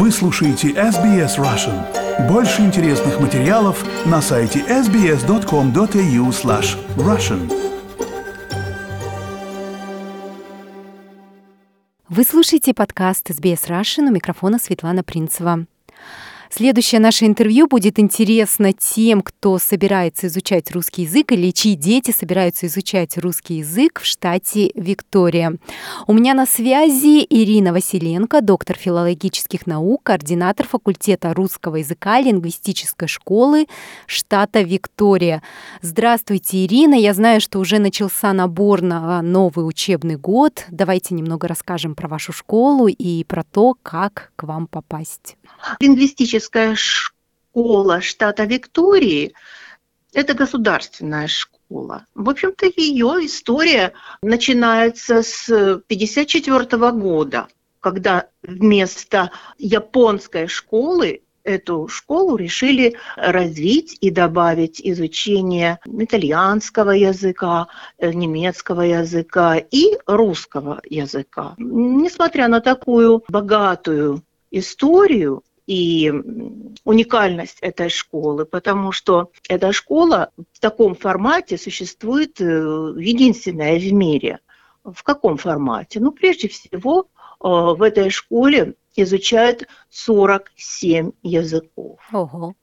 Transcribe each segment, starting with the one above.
Вы слушаете SBS Russian. Больше интересных материалов на сайте sbs.com.au/russian. Вы слушаете подкаст SBS Russian, у микрофона Светлана Принцева. Следующее наше интервью будет интересно тем, кто собирается изучать русский язык или чьи дети собираются изучать русский язык в штате Виктория. У меня на связи Ирина Василенко, доктор филологических наук, координатор факультета русского языка лингвистической школы штата Виктория. Здравствуйте, Ирина. Я знаю, что уже начался набор на новый учебный год. Давайте немного расскажем про вашу школу и про то, как к вам попасть. Лингвистическая школа штата Виктории – это государственная школа. В общем-то, ее история начинается с 1954 года, когда вместо японской школы эту школу решили развить и добавить изучение итальянского языка, немецкого языка и русского языка. Несмотря на такую богатую историю и уникальность этой школы, потому что эта школа в таком формате существует единственная в мире. В каком формате? Прежде всего, в этой школе изучают 47 языков. Ого.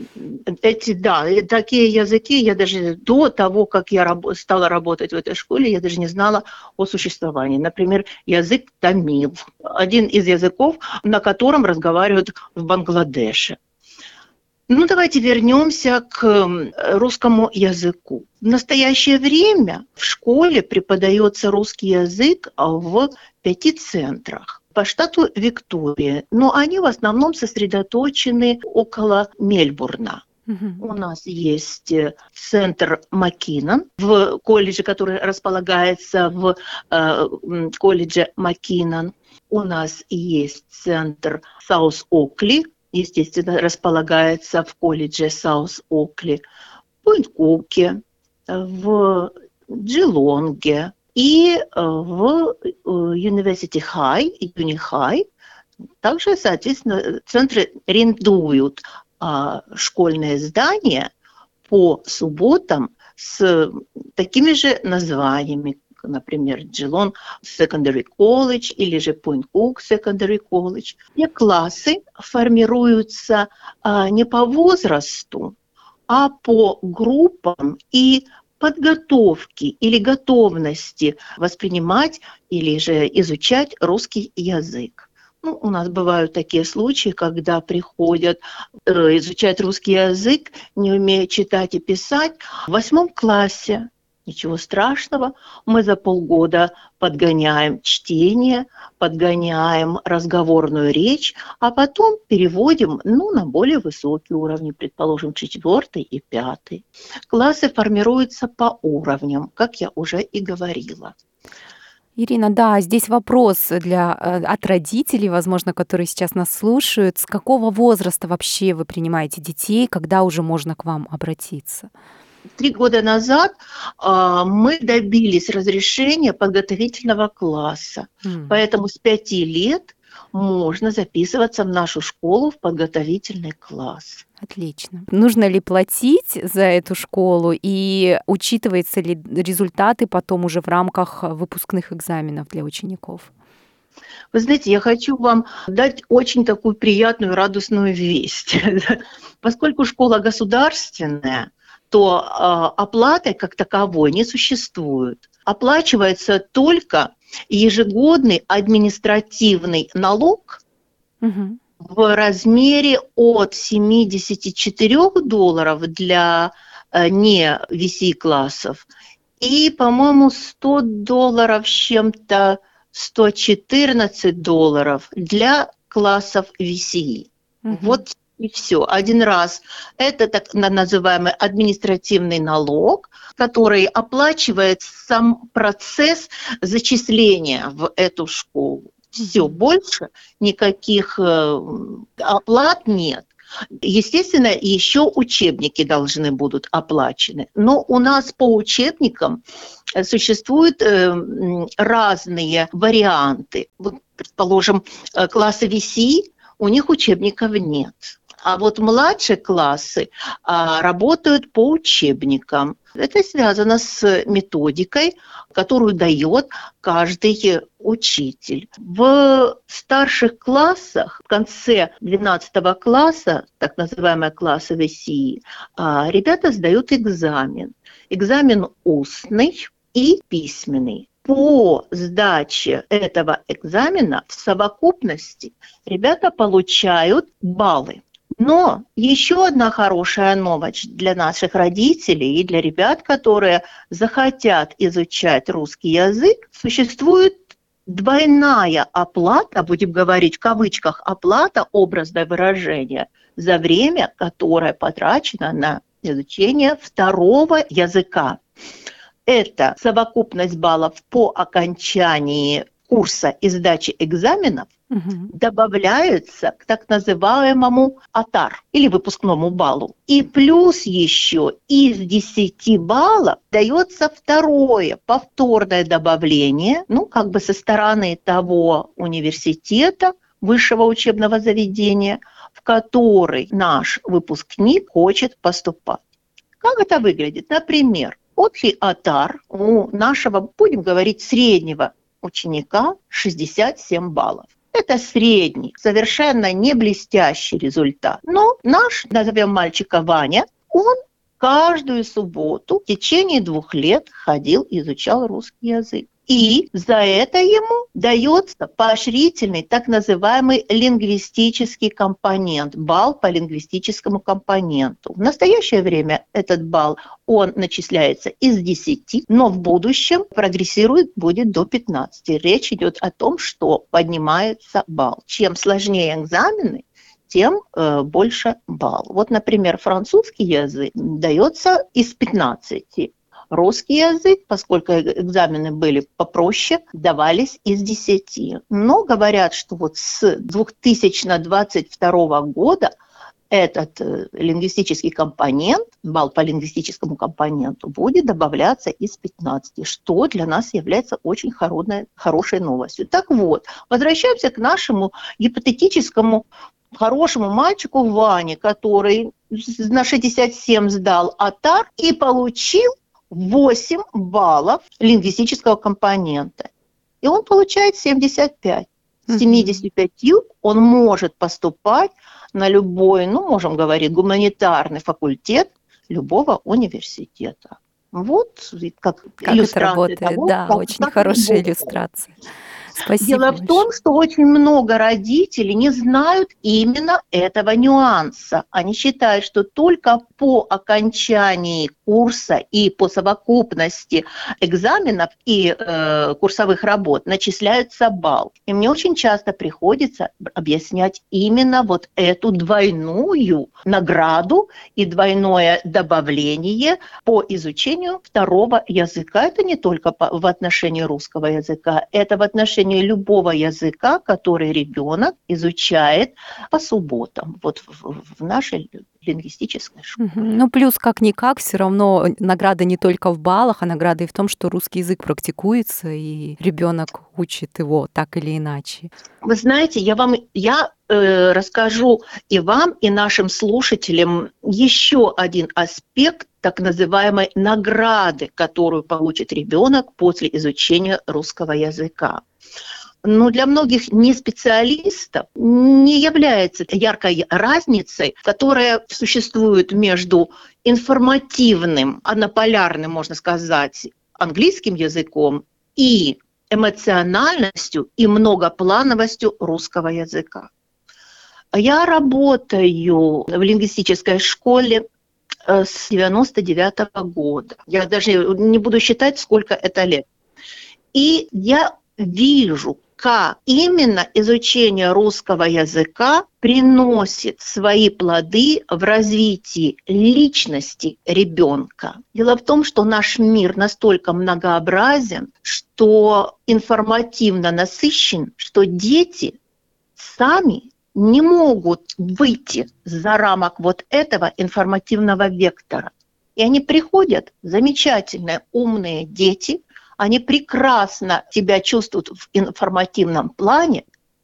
Такие языки, я даже до того, как я стала работать в этой школе, я даже не знала о существовании. Например, язык тамил, один из языков, на котором разговаривают в Бангладеше. Давайте вернемся к русскому языку. В настоящее время в школе преподается русский язык в 5 центрах по штату Виктория, но они в основном сосредоточены около Мельбурна. У нас есть центр Маккинон в колледже, который располагается в колледже Маккинон. У нас есть центр Саус-Окли, естественно, располагается в колледже Саус-Окли, в Пойнт-Куке, в Джилонге и в University High, Uni High. Также, соответственно, центры арендуют школьные здания по субботам с такими же названиями, например, Geelong Secondary College или же Point Cook Secondary College. И классы формируются не по возрасту, а по группам и подготовки или готовности воспринимать или же изучать русский язык. У нас бывают такие случаи, когда приходят изучать русский язык, не умея читать и писать. В 8 классе ничего страшного, мы за полгода подгоняем чтение, подгоняем разговорную речь, а потом переводим на более высокие уровни, предположим, 4 и 5. Классы формируются по уровням, как я уже и говорила. Ирина, да, здесь вопрос от родителей, возможно, которые сейчас нас слушают. С какого возраста вообще вы принимаете детей, когда уже можно к вам обратиться? 3 года назад мы добились разрешения подготовительного класса, поэтому с 5 лет можно записываться в нашу школу в подготовительный класс. Отлично. Нужно ли платить за эту школу и учитываются ли результаты потом уже в рамках выпускных экзаменов для учеников? Вы знаете, я хочу вам дать очень такую приятную, радостную весть. Поскольку школа государственная, то оплаты как таковой не существует. Оплачивается только ежегодный административный налог в размере от $74 для не VC-классов и, по-моему, $100 с чем-то, $114 для классов VC. Вот и все. Один раз. Это так называемый административный налог, который оплачивает сам процесс зачисления в эту школу. Все, больше никаких оплат нет. Естественно, еще учебники должны будут оплачены. Но у нас по учебникам существуют разные варианты. Вот, предположим, классы VC у них учебников нет. А вот младшие классы работают по учебникам. Это связано с методикой, которую дает каждый учитель. В старших классах, в конце 12 класса, так называемые классы ВСИ, ребята сдают экзамен. Экзамен устный и письменный. По сдаче этого экзамена в совокупности ребята получают баллы. Но еще одна хорошая новость для наших родителей и для ребят, которые захотят изучать русский язык, существует двойная оплата, будем говорить в кавычках, оплата, образное выражение, за время, которое потрачено на изучение второго языка. Это совокупность баллов по окончании курса и сдачи экзаменов добавляются к так называемому АТАР или выпускному баллу. И плюс еще из 10 баллов дается второе, повторное добавление, со стороны того университета, высшего учебного заведения, в который наш выпускник хочет поступать. Как это выглядит? Например, общий АТАР у нашего, будем говорить, среднего ученика 67 баллов. Это средний, совершенно не блестящий результат. Но наш, назовем мальчика Ваня, он каждую субботу в течение 2 лет ходил, изучал русский язык. И за это ему дается поощрительный так называемый лингвистический компонент, балл по лингвистическому компоненту. В настоящее время этот балл, он начисляется из 10, но в будущем прогрессирует, будет до 15. Речь идет о том, что поднимается балл. Чем сложнее экзамены, тем больше балл. Вот, например, французский язык дается из 15. Русский язык, поскольку экзамены были попроще, давались из 10. Но говорят, что вот с 2022 года этот лингвистический компонент, балл по лингвистическому компоненту, будет добавляться из 15, что для нас является очень хорошей новостью. Так вот, возвращаемся к нашему гипотетическому хорошему мальчику Ване, который на 67 сдал АТАР и получил 8 баллов лингвистического компонента. И он получает 75. С 75 он может поступать на любой, можем говорить, гуманитарный факультет любого университета. Вот как это работает. Того, да, очень хорошая иллюстрация. Спасибо. Дело в том, что очень много родителей не знают именно этого нюанса. Они считают, что только по окончании курса и по совокупности экзаменов и курсовых работ начисляется балл. И мне очень часто приходится объяснять именно вот эту двойную награду и двойное добавление по изучению второго языка. Это не только в отношении русского языка, это в отношении любого языка, который ребенок изучает по субботам, вот в нашей лингвистической школе. Плюс как-никак, все равно награда не только в баллах, а награда и в том, что русский язык практикуется, и ребенок учит его так или иначе. Вы знаете, я расскажу и вам, и нашим слушателям еще один аспект так называемой награды, которую получит ребенок после изучения русского языка. Но для многих неспециалистов не является яркой разницей, которая существует между информативным, однополярным, можно сказать, английским языком и эмоциональностью и многоплановостью русского языка. Я работаю в лингвистической школе с 1999 года. Я даже не буду считать, сколько это лет. И я вижу, как именно изучение русского языка приносит свои плоды в развитии личности ребенка. Дело в том, что наш мир настолько многообразен, что информативно насыщен, что дети сами не могут выйти за рамок вот этого информативного вектора. И они приходят, замечательные, умные дети, они прекрасно себя чувствуют в информативном плане,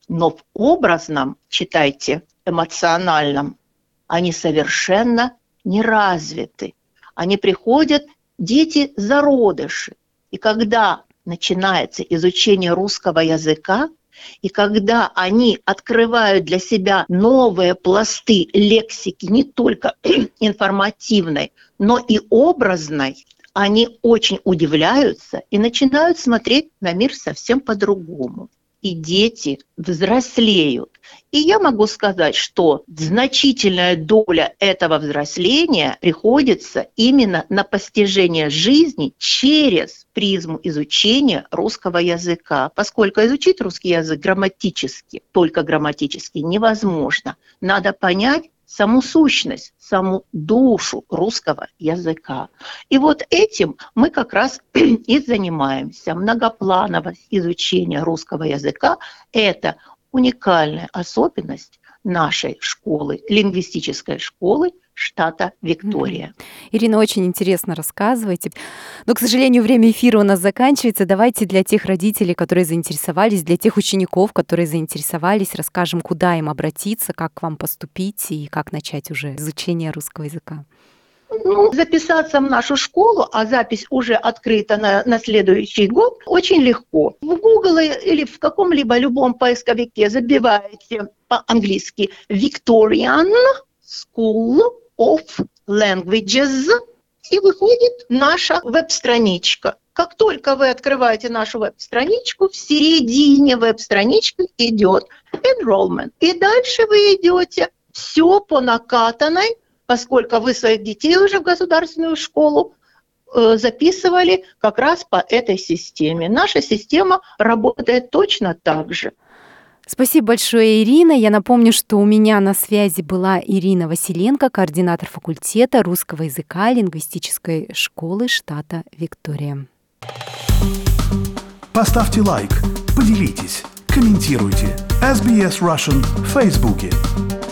Но в образном, читайте, эмоциональном, они совершенно не развиты. Они приходят, дети-зародыши. И когда начинается изучение русского языка, и когда они открывают для себя новые пласты лексики, не только информативной, но и образной, они очень удивляются и начинают смотреть на мир совсем по-другому. И дети взрослеют. И я могу сказать, что значительная доля этого взросления приходится именно на постижение жизни через призму изучения русского языка. Поскольку изучить русский язык грамматически, только грамматически невозможно. Надо понять саму сущность, саму душу русского языка. И вот этим мы как раз и занимаемся. Многоплановость изучения русского языка – это уникальная особенность нашей школы, лингвистической школы штата Виктория. Ирина, очень интересно рассказываете. Но, к сожалению, время эфира у нас заканчивается. Давайте для тех родителей, которые заинтересовались, для тех учеников, которые заинтересовались, расскажем, куда им обратиться, как к вам поступить и как начать уже изучение русского языка. Записаться в нашу школу, а запись уже открыта на следующий год, очень легко. В Google или в каком-либо любом поисковике забиваете по-английски Victorian School of Languages, и выходит наша веб-страничка. Как только вы открываете нашу веб-страничку, в середине веб-странички идет enrollment. И дальше вы идете все по накатанной, поскольку вы своих детей уже в государственную школу записывали как раз по этой системе. Наша система работает точно так же. Спасибо большое, Ирина. Я напомню, что у меня на связи была Ирина Василенко, координатор факультета русского языка лингвистической школы штата Виктория. Поставьте лайк, поделитесь, комментируйте. SBS Russian в Фейсбуке.